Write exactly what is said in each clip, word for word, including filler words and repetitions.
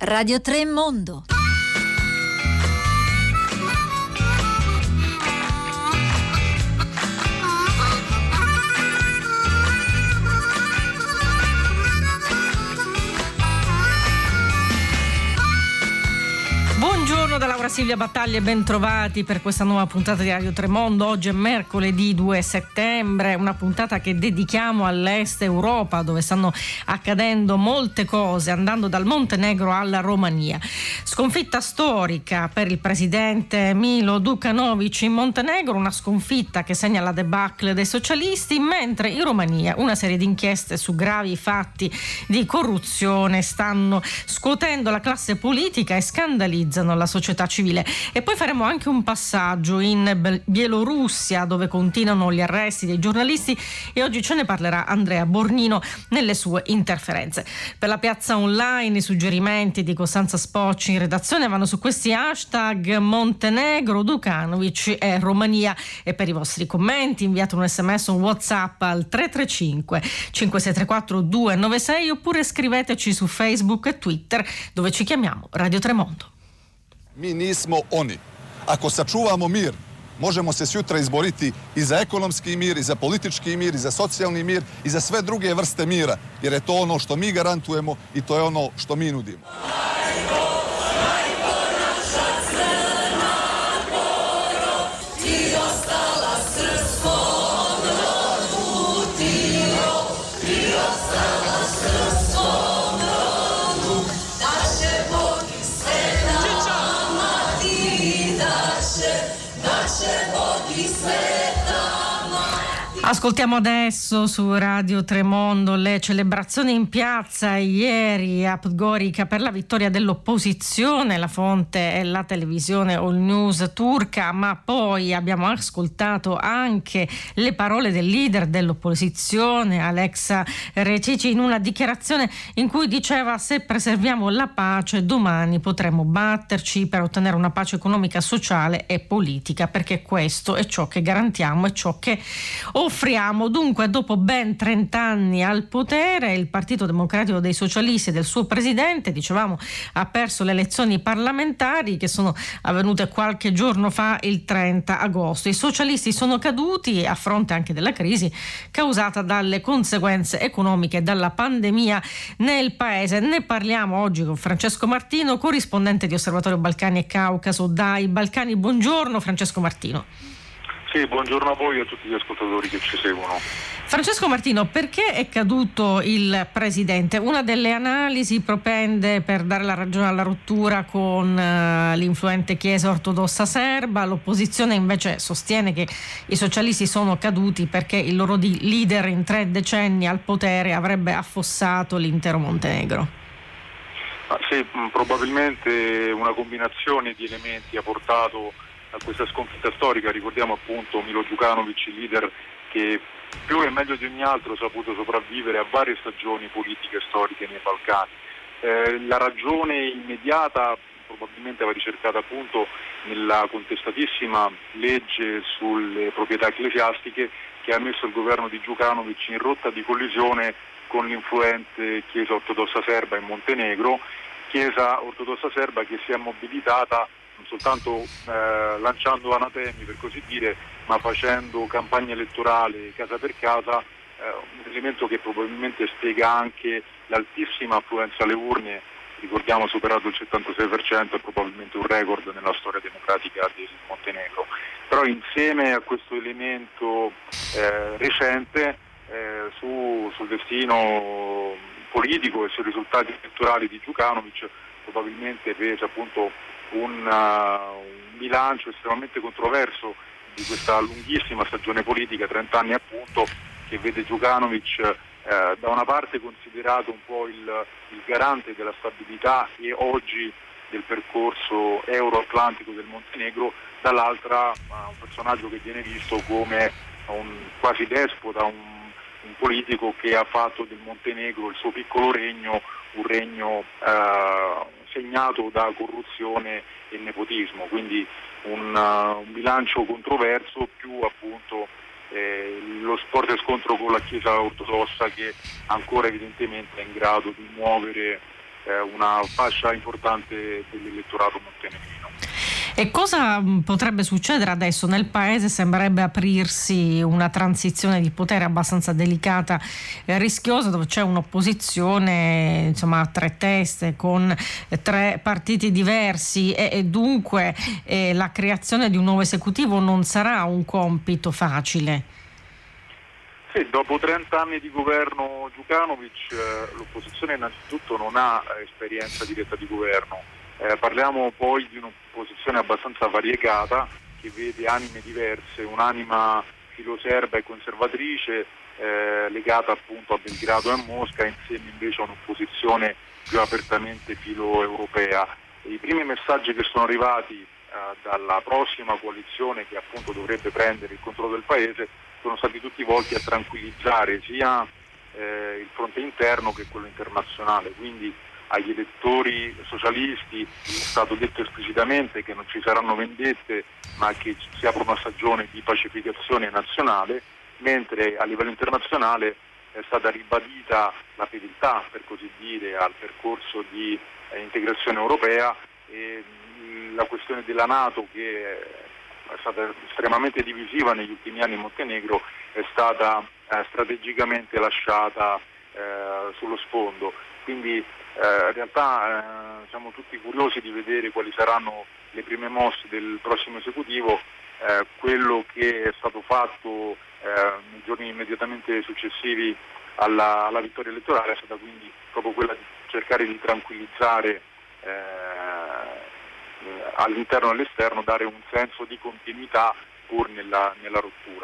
Radio tre Mondo. Buongiorno da Laura Silvia Battaglia e ben trovati per questa nuova puntata di Radio tre Mondo. Oggi è mercoledì due settembre, una puntata che dedichiamo all'est Europa, dove stanno accadendo molte cose, andando dal Montenegro alla Romania. Sconfitta storica per il presidente Milo Đukanović in Montenegro, una sconfitta che segna la debacle dei socialisti, mentre in Romania una serie di inchieste su gravi fatti di corruzione stanno scuotendo la classe politica e scandalizzando la società civile. E poi faremo anche un passaggio in Bielorussia, dove continuano gli arresti dei giornalisti, e oggi ce ne parlerà Andrea Borgnino nelle sue interferenze. Per la piazza online i suggerimenti di Costanza Spocci in redazione vanno su questi hashtag: Montenegro, Đukanović e Romania. E per i vostri commenti inviate un sms o un WhatsApp al tre tre cinque cinque sei tre quattro due nove sei, oppure scriveteci su Facebook e Twitter, dove ci chiamiamo Radio tre Mondo. Mi nismo oni. Ako sačuvamo mir, možemo se sutra izboriti i za ekonomski mir, i za politički mir, i za socijalni mir, i za sve druge vrste mira, jer je to ono što mi garantujemo i to je ono što mi nudimo. Ascoltiamo adesso su Radio tre Mondo le celebrazioni in piazza ieri a Podgorica per la vittoria dell'opposizione. La fonte è la televisione All News turca, ma poi abbiamo ascoltato anche le parole del leader dell'opposizione, Alexa Recici, in una dichiarazione in cui diceva: se preserviamo la pace domani potremo batterci per ottenere una pace economica, sociale e politica, perché questo è ciò che garantiamo, è ciò che offriamo. Dunque, dopo ben trent'anni al potere, il Partito Democratico dei Socialisti e del suo presidente, dicevamo, ha perso le elezioni parlamentari che sono avvenute qualche giorno fa, il trenta agosto. I socialisti sono caduti a fronte anche della crisi causata dalle conseguenze economiche e dalla pandemia nel paese. Ne parliamo oggi con Francesco Martino, corrispondente di Osservatorio Balcani e Caucaso dai Balcani. Buongiorno Francesco Martino. Sì, buongiorno a voi e a tutti gli ascoltatori che ci seguono. Francesco Martino, perché è caduto il presidente? Una delle analisi propende per dare la ragione alla rottura con uh, l'influente Chiesa ortodossa serba. L'opposizione invece sostiene che i socialisti sono caduti perché il loro di leader in tre decenni al potere avrebbe affossato l'intero Montenegro. Ah, sì, probabilmente una combinazione di elementi ha portato a questa sconfitta storica. Ricordiamo appunto Milo Đukanović, il leader che più e meglio di ogni altro ha saputo sopravvivere a varie stagioni politiche e storiche nei Balcani. Eh, la ragione immediata probabilmente va ricercata appunto nella contestatissima legge sulle proprietà ecclesiastiche che ha messo il governo di Đukanović in rotta di collisione con l'influente Chiesa ortodossa serba in Montenegro, Chiesa ortodossa serba che si è mobilitata non soltanto eh, lanciando anatemi, per così dire, ma facendo campagna elettorale casa per casa, eh, un elemento che probabilmente spiega anche l'altissima affluenza alle urne. Ricordiamo, superato il settantasei per cento, è probabilmente un record nella storia democratica del Montenegro. Però insieme a questo elemento eh, recente eh, su, sul destino politico e sui risultati elettorali di Đukanović probabilmente pesa appunto Un, uh, un bilancio estremamente controverso di questa lunghissima stagione politica, trenta anni appunto, che vede Đukanović eh, da una parte considerato un po' il, il garante della stabilità e oggi del percorso euro-atlantico del Montenegro, dall'altra uh, un personaggio che viene visto come un quasi despota, un, un politico che ha fatto del Montenegro il suo piccolo regno, un regno uh, segnato da corruzione e nepotismo, quindi un, uh, un bilancio controverso, più appunto eh, lo sport e scontro con la Chiesa ortodossa che ancora evidentemente è in grado di muovere eh, una fascia importante dell'elettorato montenegrino. E cosa potrebbe succedere adesso? Nel paese sembrerebbe aprirsi una transizione di potere abbastanza delicata e rischiosa, dove c'è un'opposizione insomma a tre teste con tre partiti diversi e, e dunque eh, la creazione di un nuovo esecutivo non sarà un compito facile. Sì, dopo trenta anni di governo Djukanovic eh, l'opposizione innanzitutto non ha esperienza diretta di governo. Eh, parliamo poi di un'opposizione abbastanza variegata che vede anime diverse, un'anima filoserba e conservatrice eh, legata appunto a Belgrado e a Mosca, insieme invece a un'opposizione più apertamente filo-europea. I primi messaggi che sono arrivati eh, dalla prossima coalizione che appunto dovrebbe prendere il controllo del paese sono stati tutti volti a tranquillizzare sia eh, il fronte interno che quello internazionale, quindi agli elettori socialisti è stato detto esplicitamente che non ci saranno vendette ma che si apre una stagione di pacificazione nazionale, mentre a livello internazionale è stata ribadita la fedeltà, per così dire, al percorso di eh, integrazione europea e mh, la questione della NATO, che è stata estremamente divisiva negli ultimi anni in Montenegro, è stata eh, strategicamente lasciata eh, sullo sfondo. Quindi Eh, in realtà eh, siamo tutti curiosi di vedere quali saranno le prime mosse del prossimo esecutivo. Eh, quello che è stato fatto eh, nei giorni immediatamente successivi alla, alla vittoria elettorale è stata quindi proprio quella di cercare di tranquillizzare eh, all'interno e all'esterno, dare un senso di continuità pur nella, nella rottura.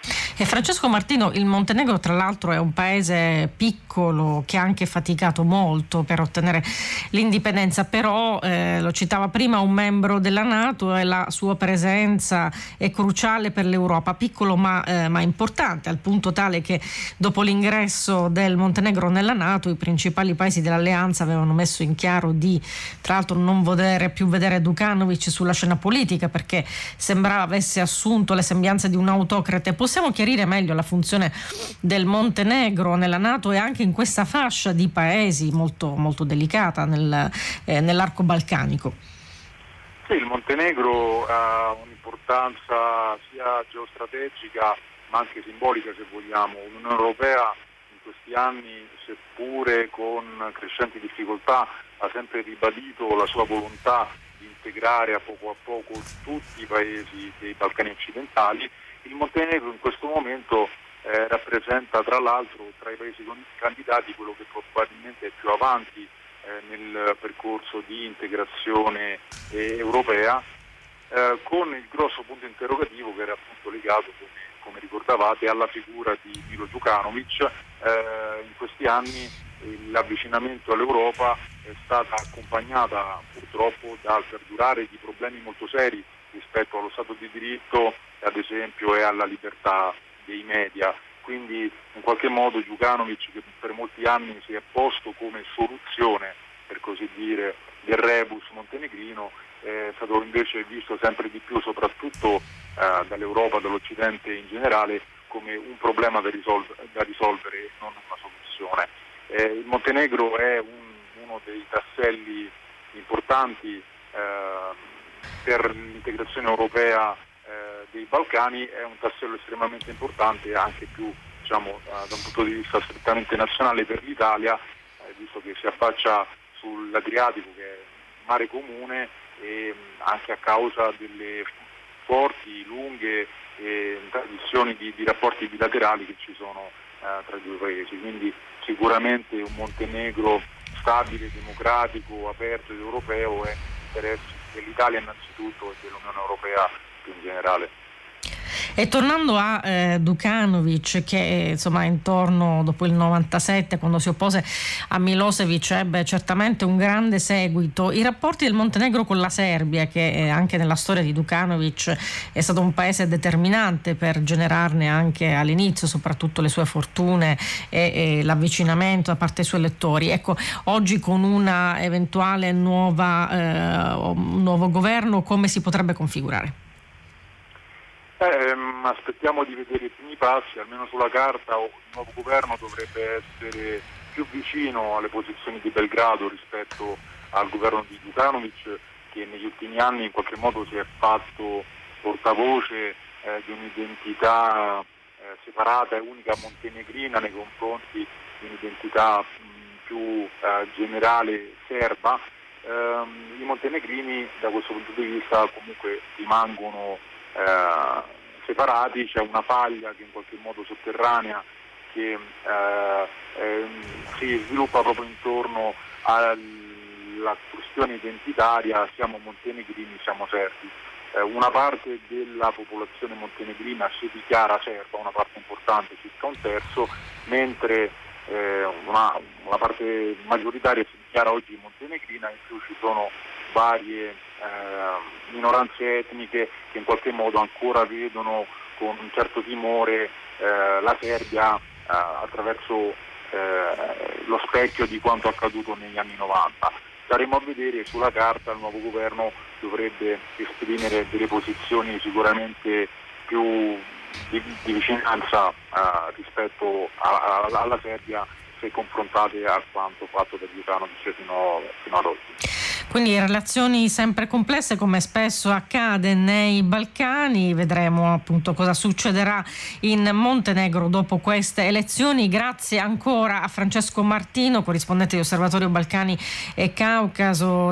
E Francesco Martino, il Montenegro tra l'altro è un paese piccolo che ha anche faticato molto per ottenere l'indipendenza, però eh, lo citava prima un membro della NATO e la sua presenza è cruciale per l'Europa, piccolo ma, eh, ma importante, al punto tale che dopo l'ingresso del Montenegro nella NATO i principali paesi dell'alleanza avevano messo in chiaro di tra l'altro non voler più vedere Djukanovic sulla scena politica perché sembrava avesse assunto le sembianze di un autocrate. Possiamo chiarire meglio la funzione del Montenegro nella NATO e anche in questa fascia di paesi molto, molto delicata nel, eh, nell'arco balcanico? Sì, il Montenegro ha un'importanza sia geostrategica ma anche simbolica, se vogliamo. L'Unione Europea in questi anni, seppure con crescenti difficoltà, ha sempre ribadito la sua volontà di integrare a poco a poco tutti i paesi dei Balcani occidentali. Il Montenegro in questo momento eh, rappresenta tra l'altro tra i paesi candidati quello che probabilmente è più avanti eh, nel percorso di integrazione eh, europea, eh, con il grosso punto interrogativo che era appunto legato, come, come ricordavate, alla figura di Milo Djukanovic. Eh, in questi anni l'avvicinamento all'Europa è stata accompagnata purtroppo dal perdurare di problemi molto seri rispetto allo Stato di diritto, ad esempio, e alla libertà dei media. Quindi in qualche modo Djukanovic, che per molti anni si è posto come soluzione, per così dire, del rebus montenegrino, è stato invece visto sempre di più, soprattutto eh, dall'Europa, dall'Occidente in generale, come un problema da, risolv- da risolvere, non una soluzione. Eh, il Montenegro è un, uno dei tasselli importanti eh, per l'integrazione europea eh, dei Balcani, è un tassello estremamente importante anche più, diciamo, eh, da un punto di vista strettamente nazionale per l'Italia, eh, visto che si affaccia sull'Adriatico, che è mare comune, e anche a causa delle forti, lunghe eh, tradizioni di, di rapporti bilaterali che ci sono eh, tra i due paesi. Quindi sicuramente un Montenegro stabile, democratico, aperto ed europeo è interesse dell'Italia innanzitutto e dell'Unione Europea più in generale. E tornando a eh, Djukanovic, che insomma intorno dopo il novantasette, quando si oppose a Milosevic, ebbe certamente un grande seguito. I rapporti del Montenegro con la Serbia, che eh, anche nella storia di Djukanovic è stato un paese determinante per generarne anche all'inizio soprattutto le sue fortune e, e l'avvicinamento da parte dei suoi elettori. Ecco, oggi con una eventuale nuova eh, un nuovo governo come si potrebbe configurare? Eh, aspettiamo di vedere i primi passi, almeno sulla carta il nuovo governo dovrebbe essere più vicino alle posizioni di Belgrado rispetto al governo di Đukanović, che negli ultimi anni in qualche modo si è fatto portavoce eh, di un'identità eh, separata e unica montenegrina nei confronti di un'identità mh, più eh, generale serba. Um, I montenegrini da questo punto di vista comunque rimangono uh, separati, c'è una faglia che in qualche modo sotterranea che uh, ehm, si sviluppa proprio intorno alla questione identitaria, siamo montenegrini, siamo serbi. Uh, una parte della popolazione montenegrina si dichiara serba, una parte importante, circa un terzo, mentre Eh, una, una parte maggioritaria si dichiara oggi montenegrina, in più ci sono varie eh, minoranze etniche che in qualche modo ancora vedono con un certo timore eh, la Serbia eh, attraverso eh, lo specchio di quanto accaduto negli anni novanta. Staremo a vedere, sulla carta il nuovo governo dovrebbe esprimere delle posizioni sicuramente più Di, di vicinanza uh, rispetto a, a, alla Serbia, se confrontate a quanto fatto da Đukanović fino, fino ad oggi. Quindi relazioni sempre complesse, come spesso accade nei Balcani. Vedremo appunto cosa succederà in Montenegro dopo queste elezioni. Grazie ancora a Francesco Martino, corrispondente di Osservatorio Balcani e Caucaso